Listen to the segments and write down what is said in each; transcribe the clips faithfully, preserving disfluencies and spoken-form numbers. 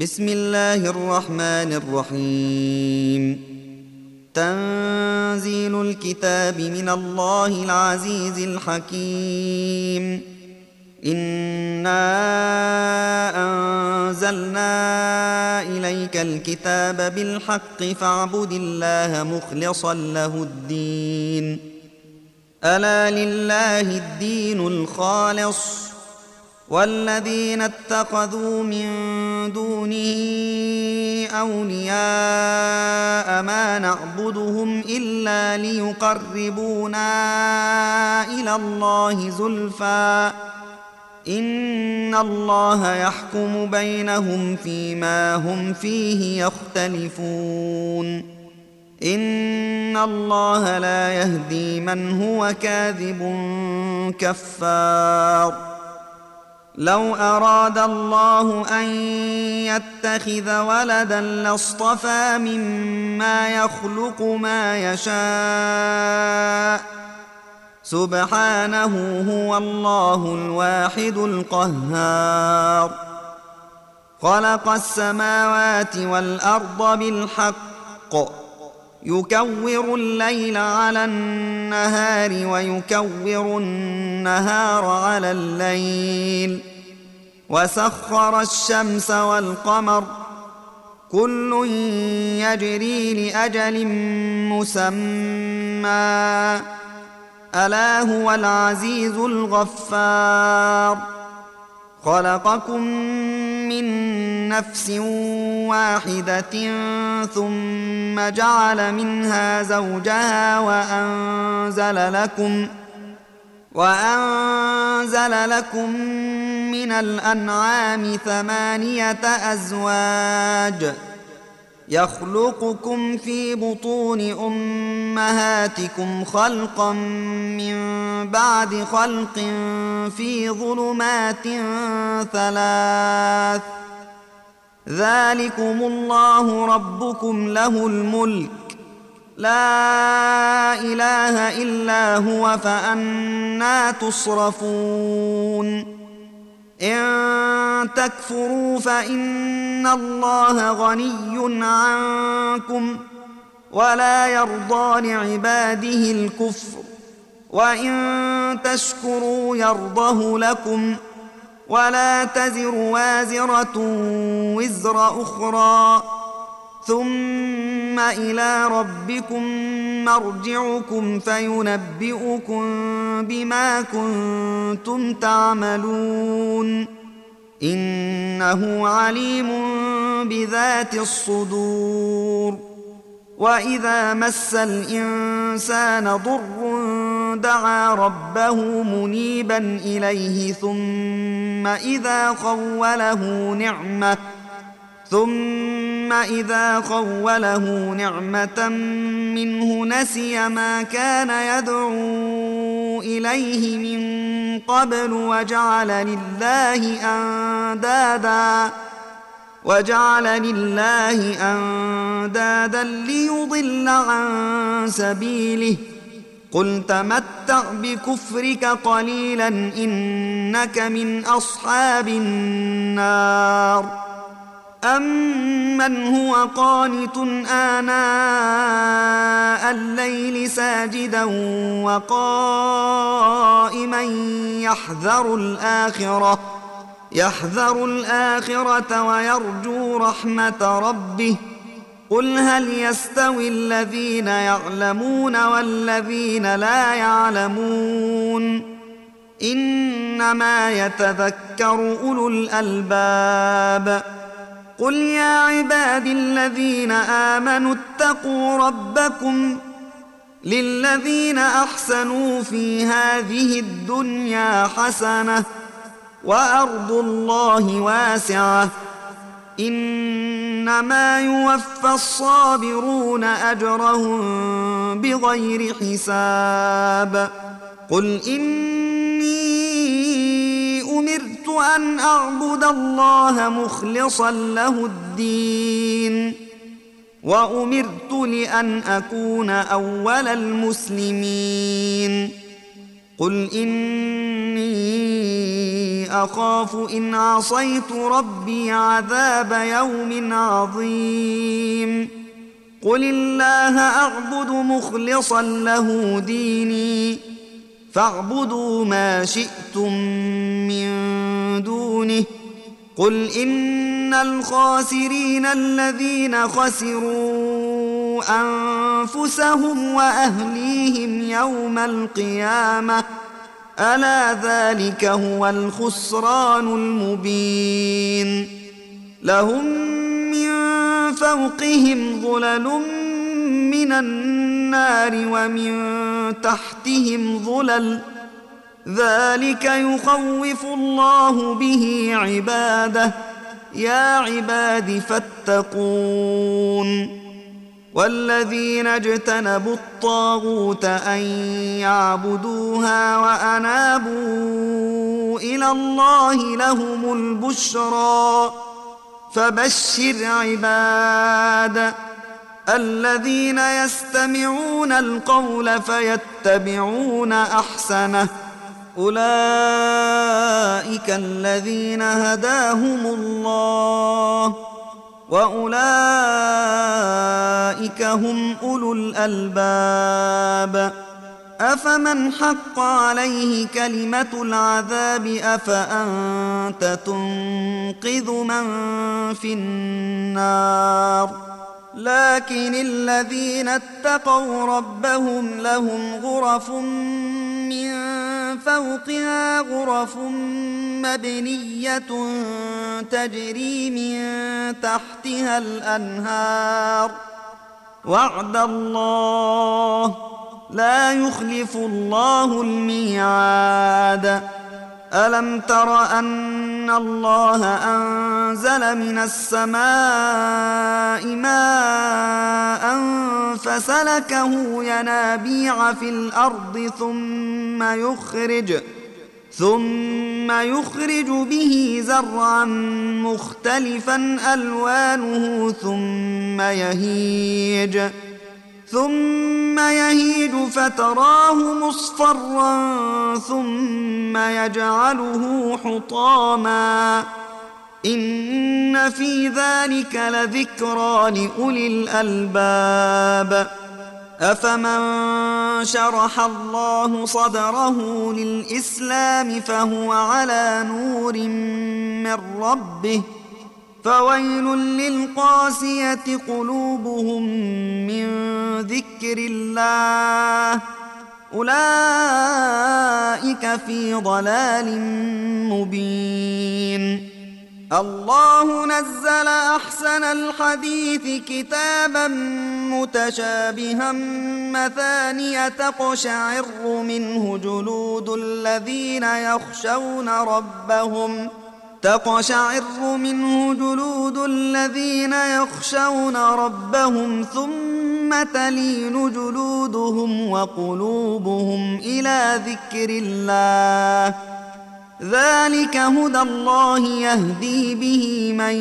بسم الله الرحمن الرحيم. تنزيل الكتاب من الله العزيز الحكيم. إنا أنزلنا إليك الكتاب بالحق فاعبد الله مخلصا له الدين. ألا لله الدين الخالص والذين اتخذوا من دونه أولياء ما نعبدهم إلا ليقربونا إلى الله زلفى إن الله يحكم بينهم فيما هم فيه يختلفون. إن الله لا يهدي من هو كاذب كفار. لو أراد الله أن يتخذ ولدا لاصطفى مما يخلق ما يشاء سبحانه هو الله الواحد القهار. خلق السماوات والأرض بالحق يكور الليل على النهار ويكور النهار على الليل وسخر الشمس والقمر كل يجري لأجل مسمى ألا هو العزيز الغفار. خلقكم من نفس واحدة ثم جعل منها زوجها وأنزل لكم وأنزل لكم من الأنعام ثمانية أزواج يخلقكم في بطون أمهاتكم خلقا من بعد خلق في ظلمات ثلاث ذلكم الله ربكم له الملك لا إله إلا هو فأنى تصرفون. إن تكفروا فإن الله غني عنكم ولا يرضى لعباده الكفر وإن تشكروا يرضه لكم ولا تزر وازرة وزر أخرى ثم إلى ربكم مرجعكم فينبئكم بما كنتم تعملون إنه عليم بذات الصدور. وإذا مس الإنسان ضر دعا ربه منيبا إليه ثم إذا خوله نعمة ثم إذا خوله نعمة منه نسي ما كان يدعو إليه من قبل وجعل لله أندادا وجعل لله أندادا ليضل عن سبيله قل تمتع بكفرك قليلا إنك من أصحاب النار. أمن هو قانت آناء الليل ساجدا وقائما يحذر الآخرة يحذر الآخرة ويرجو رحمة ربه قل هل يستوي الذين يعلمون والذين لا يعلمون إنما يتذكر أولو الألباب. قل يا عباد الذين آمنوا اتقوا ربكم للذين أحسنوا في هذه الدنيا حسنة وأرض الله واسعة إنما يوفى الصابرون أجرهم بغير حساب. قل إني أمرت أن أعبد الله مخلصا له الدين وأمرت لأن أكون أول المسلمين. قل إني أخاف إن عصيت ربي عذاب يوم عظيم قل الله أعبد مخلصا له ديني فاعبدوا ما شئتم من دونه قل إن الخاسرين الذين خسروا أنفسهم وأهليهم يوم القيامة ألا ذلك هو الخسران المبين لهم من فوقهم ظلل من النار ومن تحتهم ظلل ذلك يخوف الله به عباده يا عباد فاتقون والذين اجتنبوا الطاغوت أن يعبدوها وأنابوا إلى الله لهم البشرى فبشر عباد الذين يستمعون القول فيتبعون أحسنه أولئك الذين هداهم الله وأولئك هم أولو الألباب أفمن حق عليه كلمة العذاب أفأنت تنقذ من في النار لكن الذين اتقوا ربهم لهم غرف من فوقها غرف مبنية تجري من تحتها الأنهار وعد الله لا يخلف الله الميعاد ألم تر أن الله أنزل من السماء ماء فسلكه ينابيع في الأرض ثم يخرج ثم يخرج به زرعا مختلفا ألوانه ثم يهيج ثم يهيج فتراه مصفرا ثم يجعله حطاما إن في ذلك لذكرى لأولي الألباب أفمن شرح الله صدره للإسلام فهو على نور من ربه فويل للقاسية قلوبهم من ذكر الله أولئك في ضلال مبين الله نزل أحسن الحديث كتابا متشابها مثانية تقشعر منه جلود الذين يخشون ربهم تقشعر منه جلود الذين يخشون ربهم ثم تلين جلودهم وقلوبهم إلى ذكر الله ذلك هدى الله يهدي به من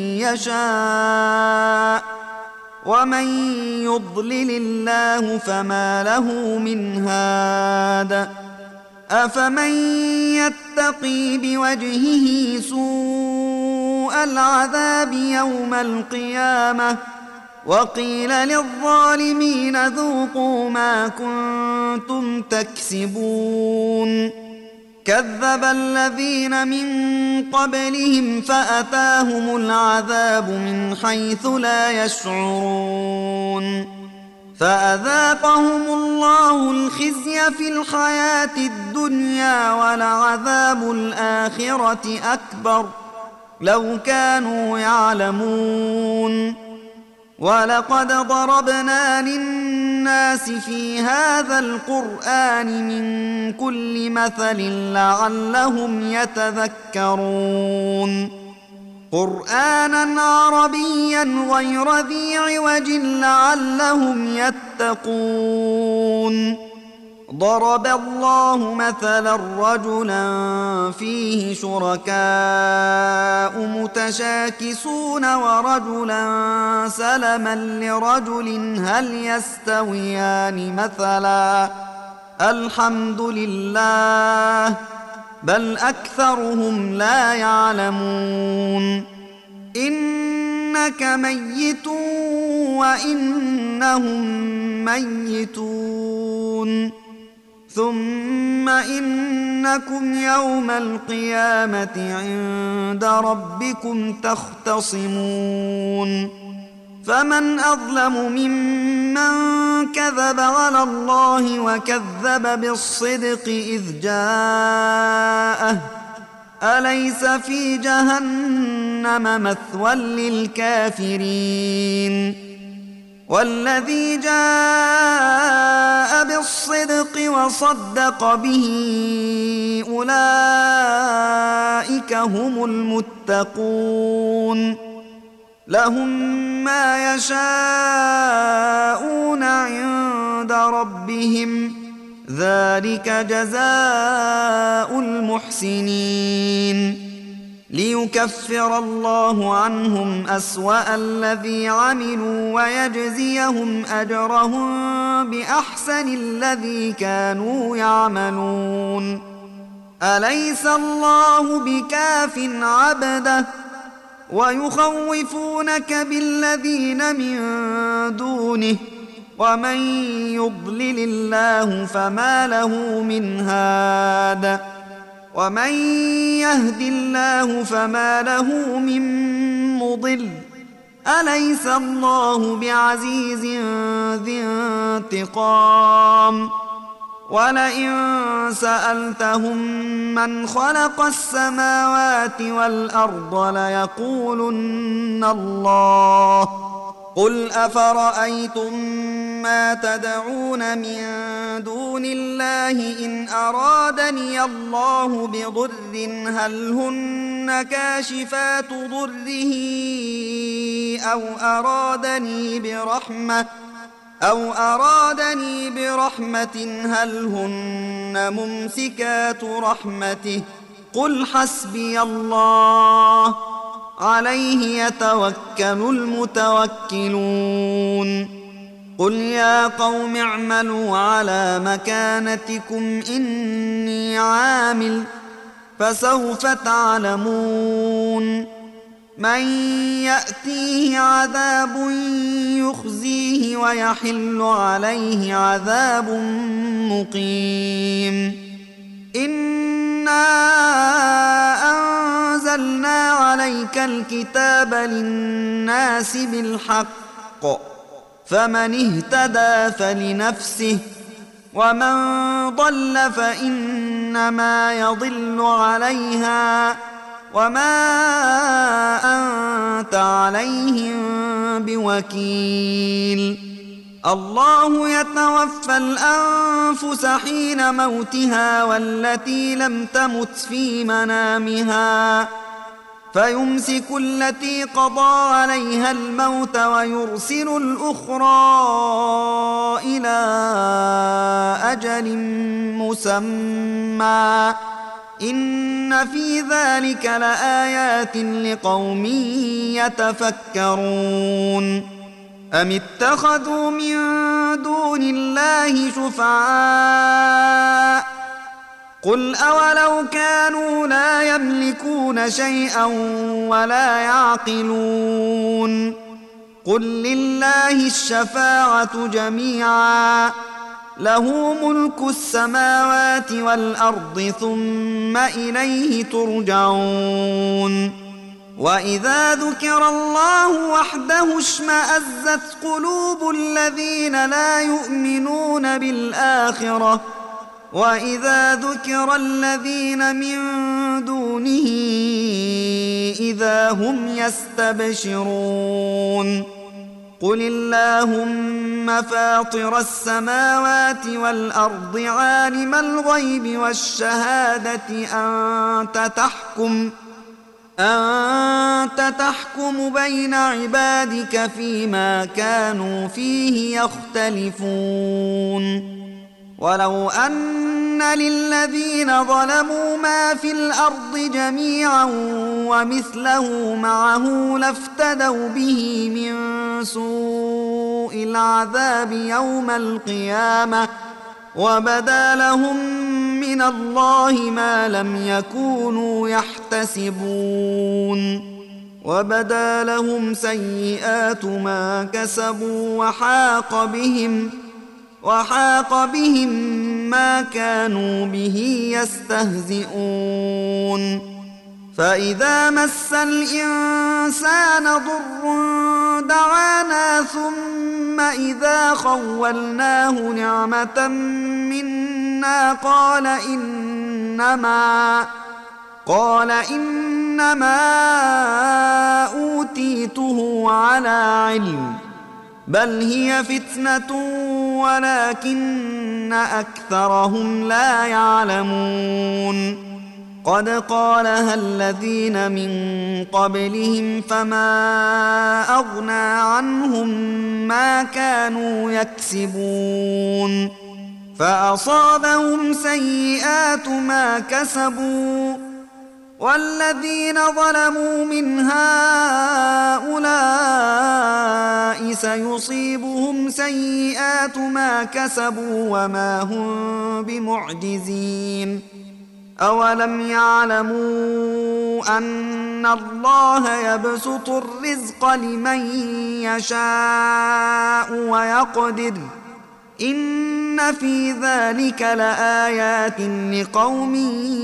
يشاء ومن يضلل الله فما له من هاد أفمن يتقي بوجهه سوء العذاب يوم القيامة وقيل للظالمين ذوقوا ما كنتم تكسبون كذب الذين من قبلهم فأتاهم العذاب من حيث لا يشعرون فأذاقهم الله الخزي في الحياة الدنيا ولعذاب الآخرة أكبر لو كانوا يعلمون ولقد ضربنا للناس في هذا القرآن من كل مثل لعلهم يتذكرون قرآنا عربيا غير ذي عوج لعلهم يتقون ضرب الله مثلا رجلا فيه شركاء متشاكسون ورجلا سلما لرجل هل يستويان مثلا الحمد لله بل أكثرهم لا يعلمون إنك ميت وإنهم ميتون ثم إنكم يوم القيامة عند ربكم تختصمون فمن أظلم ممن كذب على الله وكذب بالصدق إذ جاءه أليس في جهنم مثوى للكافرين والذي جاء بالصدق وصدق به أولئك هم المتقون لهم ما يشاءون عند ربهم ذلك جزاء المحسنين ليكفر الله عنهم أسوأ الذي عملوا ويجزيهم أجرهم بأحسن الذي كانوا يعملون أليس الله بكاف عبده ويخوفونك بالذين من دونه ومن يضلل الله فما له من هاد ومن يهد الله فما له من مضل أليس الله بعزيز ذي انتقام ولئن سألتهم من خلق السماوات والأرض ليقولن الله قل أفرأيتم ما تدعون من دون الله إن أرادني الله بضر هل هن كاشفات ضره أو أرادني برحمة أو أرادني برحمة هل هن ممسكات رحمته قل حسبي الله عليه يتوكل المتوكلون قل يا قوم اعملوا على مكانتكم إني عامل فسوف تعلمون من يأتيه عذاب يخزيه ويحل عليه عذاب مقيم إنا أنزلنا عليك الكتاب للناس بالحق فمن اهتدى فلنفسه ومن ضل فإنما يضل عليها وما أنت عليهم بوكيل الله يتوفى الأنفس حين موتها والتي لم تمت في منامها فيمسك التي قضى عليها الموت ويرسل الأخرى إلى أجل مسمى إن في ذلك لآيات لقوم يتفكرون أم اتخذوا من دون الله شفعاء قل أولو كانوا لا يملكون شيئا ولا يعقلون قل لله الشفاعة جميعا له ملك السماوات والأرض ثم إليه ترجعون وإذا ذكر الله وحده اشمأزت قلوب الذين لا يؤمنون بالآخرة وإذا ذكر الذين من دونه إذا هم يستبشرون قل اللهم فاطر السماوات والأرض عالم الغيب والشهادة أنت تحكم أنت تحكم بين عبادك فيما كانوا فيه يختلفون ولو أن للذين ظلموا ما في الأرض جميعا ومثله معه لافتدوا به من سوء العذاب يوم القيامة وبدا لهم من الله ما لم يكونوا يحتسبون وبدا لهم سيئات ما كسبوا وحاق بهم وحاق بهم ما كانوا به يستهزئون فإذا مس الإنسان ضر دعانا ثم إذا خولناه نعمة منا قال إنما قال إنما أوتيته على علم بل هي فتنة ولكن أكثرهم لا يعلمون قد قالها الذين من قبلهم فما أغنى عنهم ما كانوا يكسبون فأصابهم سيئات ما كسبوا والذين ظلموا من هؤلاء سيصيبهم سيئات ما كسبوا وما هم بمعجزين أولم يعلموا أن الله يبسط الرزق لمن يشاء ويقدر إن في ذلك لآيات لقوم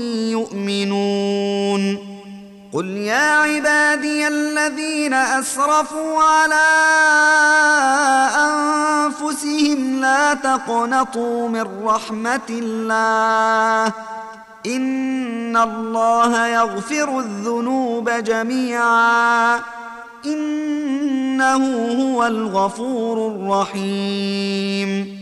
يؤمنون قل يا عبادي الذين أسرفوا على أنفسهم لا تقنطوا من رحمة الله إن الله يغفر الذنوب جميعا إنه هو الغفور الرحيم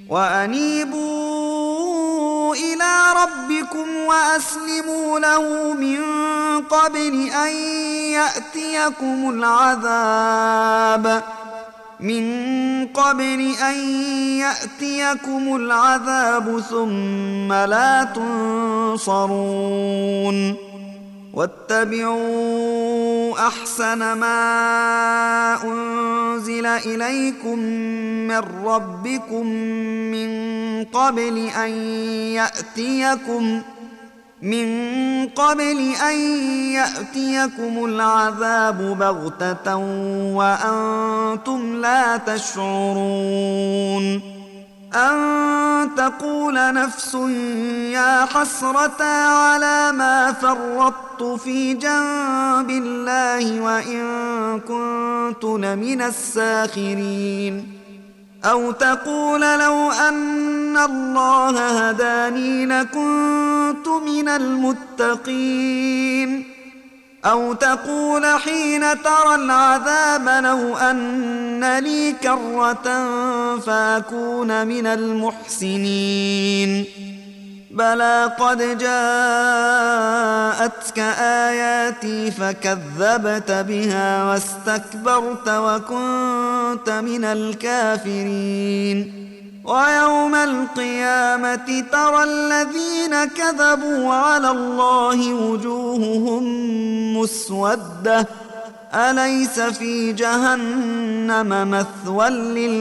وأنيبوا إلى ربكم وأسلموا له من قبل أن يأتيكم العذاب من قبل أن يأتيكم العذاب ثم لا تنصرون واتبعوا أحسن ما أنزل إليكم من ربكم من قبل أن يأتيكم من قبل أن يأتيكم العذاب بغتة وأنتم لا تشعرون أن تقول نفس يا حسرة على ما فرطت في جنب الله وإن كنت لمن الساخرين أو تقول لو أن الله هداني لكنت من المتقين أو تقول حين ترى العذاب لو أن لي كرة فأكون من المحسنين بلى قد جاءتك آياتي فكذبت بها واستكبرت وكنت من الكافرين ويوم القيامة ترى الذين كذبوا على الله وجوههم مسودة أليس في جهنم مثوى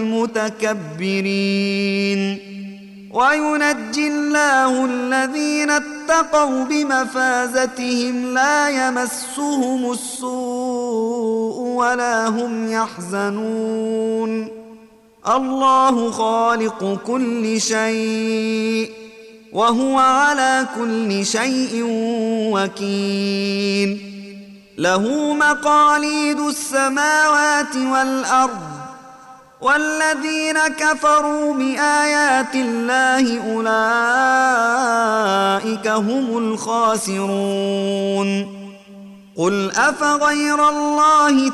للمتكبرين وينجي الله الذين اتقوا بمفازتهم لا يمسهم السوء ولا هم يحزنون الله خالق كل شيء وهو على كل شيء وكيل له مقاليد السماوات والأرض والذين كفروا بآيات الله أولئك هم الخاسرون قل أفغير الله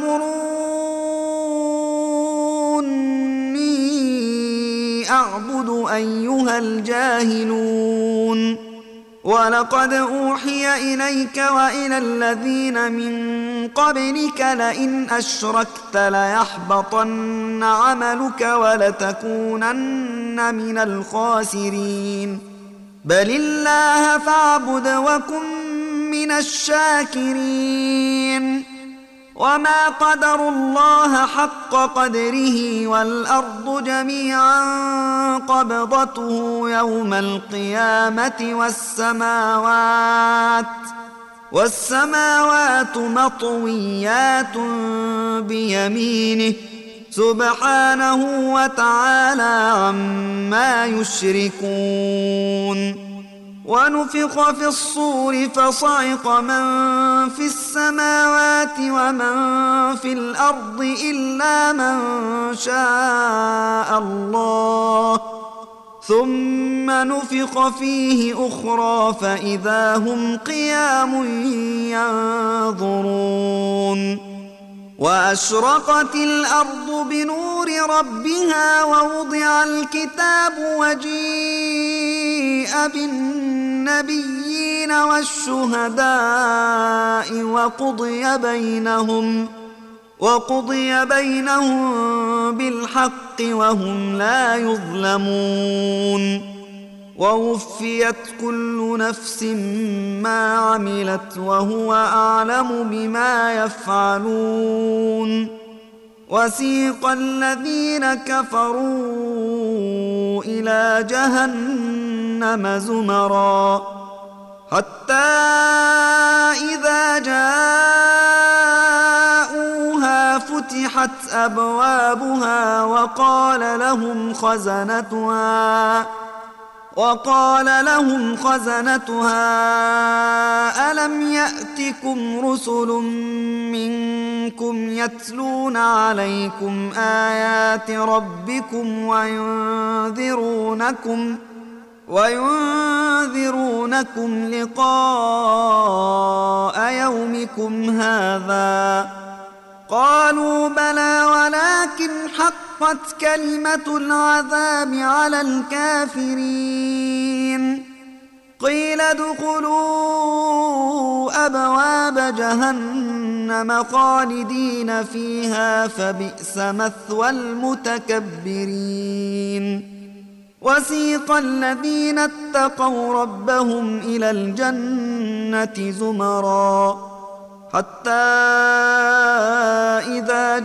تأمروني أعبد أيها الجاهلون ولقد أوحي إليك وإلى الذين من قبلك لئن أشركت ليحبطن عملك ولتكونن من الخاسرين بل الله فاعبد وكن من الشاكرين وما قدروا الله حق قدره والأرض جميعا قبضته يوم القيامة والسماوات والسماوات مطويات بيمينه سبحانه وتعالى عما يشركون. ونفخ في الصور فصعق من في السماوات ومن في الأرض إلا من شاء الله ثم نفخ فيه أخرى فإذا هم قيام ينظرون. وأشرقت الأرض بنور ربها ووضع الكتاب وجيء بالنبيين والشهداء وقضي بينهم وقضي بينهم بالحق وهم لا يظلمون. ووفيت كل نفس ما عملت وهو أعلم بما يفعلون. وسيق الذين كفروا إلى جهنم زمرا حتى إذا جاءوها فتحت أبوابها وقال لهم خزنتها وقال لهم خزنتها ألم يأتكم رسل منكم يتلون عليكم آيات ربكم وينذرونكم وينذرونكم لقاء يومكم هذا قالوا بلى ولكن حقت كلمة العذاب على الكافرين. قيل ادخلوا أبواب جهنم خالدين فيها فبئس مثوى المتكبرين. وسيق الذين اتقوا ربهم إلى الجنة زمرا حتى إذا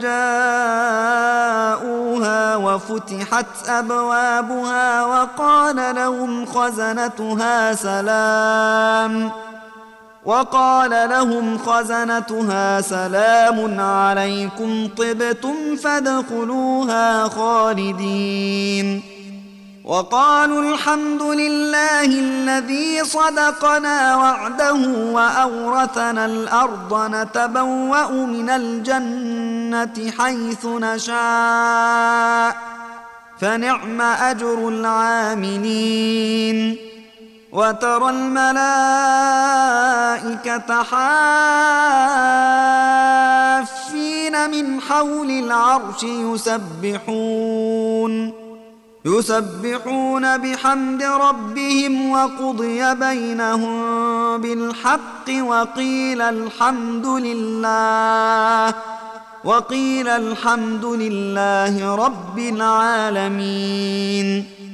جاءوها وفتحت أبوابها وقال لهم خزنتها سلام وقال لهم خزنتها سلام عليكم طبتم فادخلوها خالدين. وقالوا الحمد لله الذي صدقنا وعده وأورثنا الأرض نتبوأ من الجنة حيث نشاء فنعم أجر العاملين. وترى الملائكة حافين من حول العرش يسبحون يسبحون بحمد ربهم وقضي بينهم بالحق وقيل الحمد لله وقيل الحمد لله رب العالمين.